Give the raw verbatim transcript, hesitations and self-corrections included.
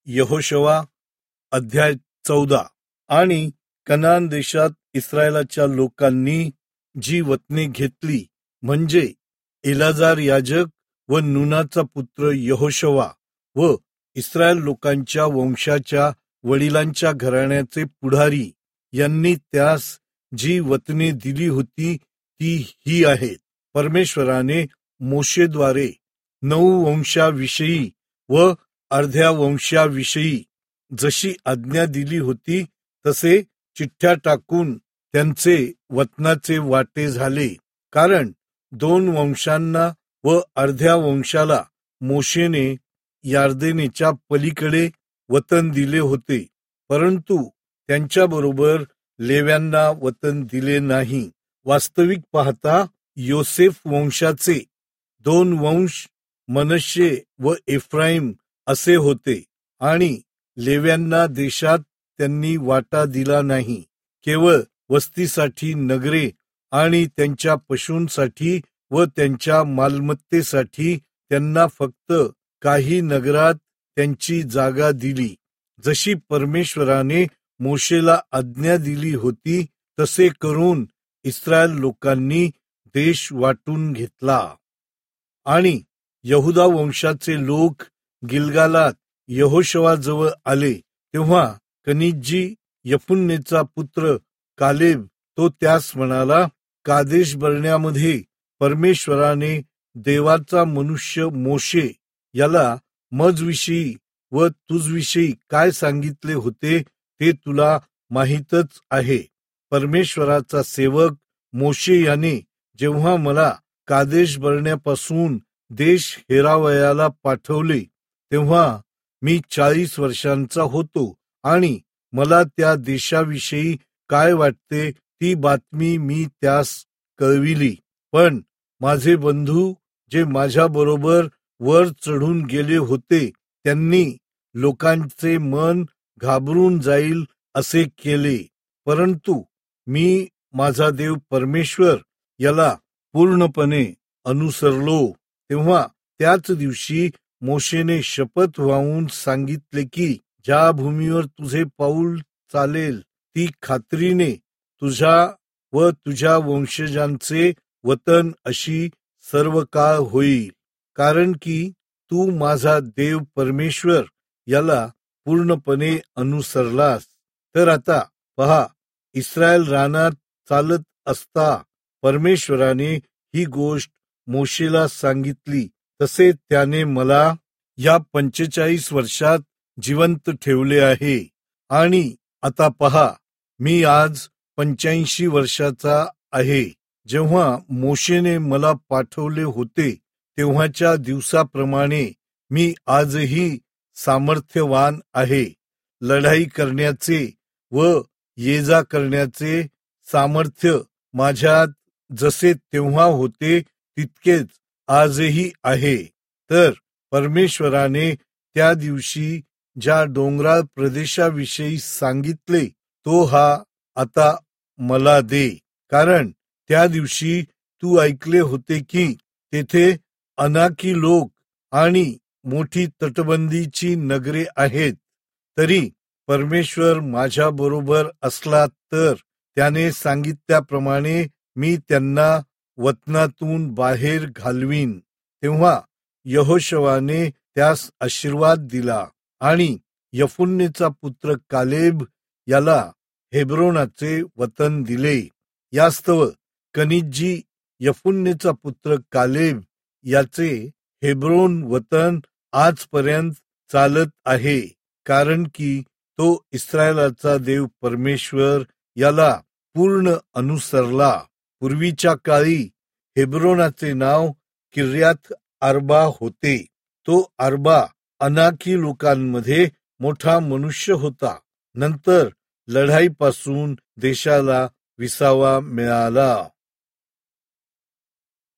यहोशवा अध्याय चौदा. आणि कनान देशात इस्रायलाच्या लोकांनी जी वतने घेतली, म्हणजे एलाजार याजक व नूनाचा पुत्र यहोशवा व इस्रायल लोकांच्या वंशाच्या वडिलांच्या घराण्याचे पुढारी यांनी त्यास जी वतने दिली होती ती ही आहेत. परमेश्वराने मोशेद्वारे नऊ वंशाविषयी व अर्ध्या वंशाविषयी जशी आज्ञा दिली होती तसे चिठ्ठ्या टाकून त्यांचे वतनाचे वाटे झाले. कारण दोन वंशांना व अर्ध्या वंशाला मोशेने यार्देनेच्या पलीकडे वतन दिले होते, परंतु त्यांच्याबरोबर लेव्यांना वतन दिले नाही. वास्तविक पाहता योसेफ वंशाचे दोन वंश मनश्शे व एफ्राईम असे होते, आणि लेव्यांना देशात त्यांनी वाटा दिला नाही. केवळ वस्तीसाठी नगरे आणि त्यांच्या पशूंसाठी व त्यांच्या मालमत्तेसाठी त्यांना फक्त काही नगरात त्यांची जागा दिली. जशी परमेश्वराने मोशेला आज्ञा दिली होती तसे करून इस्रायल लोकांनी देश वाटून घेतला. आणि यहुदा वंशाचे लोक गिलगालात यहोशवाजवळ आले, तेव्हा कनिज्जी यफुन्नेचा पुत्र कालेब तो त्यास म्हणाला, कादेश बर्ण्यामध्ये परमेश्वराने देवाचा मनुष्य मोशे याला मजविषयी व तुझविषयी काय सांगितले होते ते तुला माहीतच आहे. परमेश्वराचा सेवक मोशे याने जेव्हा मला कादेश बर्ण्यापासून देश हेरावयाला पाठवले, तेव्हा मी चाळीस वर्षांचा होतो, आणि मला त्या देशाविषयी काय वाटते ती बातमी मी त्यास कळविली. पण माझे बंधू जे माझ्या बरोबर वर चढून गेले होते त्यांनी लोकांचे मन घाबरून जाईल असे केले. परंतु मी माझा देव परमेश्वर याला पूर्णपणे अनुसरलो. तेव्हा त्याच दिवशी मोशेने शपथ वाहून सांगितले की ज्या भूमीवर तुझे पाऊल चालेल ती खात्रीने तुझ्या व तुझ्या वंशजांचे वतन अशी सर्व काळ होईल. कारण की तू माझा देव परमेश्वर याला पूर्णपणे अनुसरलास. तर आता पहा, इस्रायल रानात चालत असता परमेश्वराने ही गोष्ट मोशेला सांगितली, तसे त्याने मला या पंचेचाळीस वर्षात जिवंत ठेवले आहे. आणि आता पहा, मी आज पंच्याऐंशी वर्षाचा आहे. जेव्हा मोशेने मला पाठवले होते तेव्हाच्या दिवसाप्रमाणे मी आजही सामर्थ्यवान आहे. लढाई करण्याचे व ये जा करण्याचे सामर्थ्य माझ्यात जसे तेव्हा होते तितकेच आजही आहे. तर परमेश्वराने त्या दिवशी ज्या डोंगराळ प्रदेशाविषयी सांगितले तो हा आता मला दे. कारण त्या दिवशी तू ऐकले होते की तेथे अनाकी लोक आणि मोठी तटबंदीची नगरे आहेत. तरी परमेश्वर माझ्या बरोबर असला तर त्याने सांगितल्याप्रमाणे मी त्यांना वतनातून बाहेर घालवीन. तेव्हा यहोशवाने त्यास आशीर्वाद दिला, आणि यफुन्नेचा पुत्र कालेब याला हेब्रोनाचे वतन दिले. यास्तव कनिज्जी यफुन्नेचा पुत्र कालेब याचे हेब्रोन वतन आजपर्यंत चालत आहे. कारण की तो इस्रायलाचा देव परमेश्वर याला पूर्ण अनुसरला. पूर्वीच्या काळी हेब्रोनाचे नाव किर्यात आर्बा होते. तो आर्बा अनाकी लोकांमध्ये मोठा मनुष्य होता. नंतर लढाईपासून देशाला विसावा मिळाला.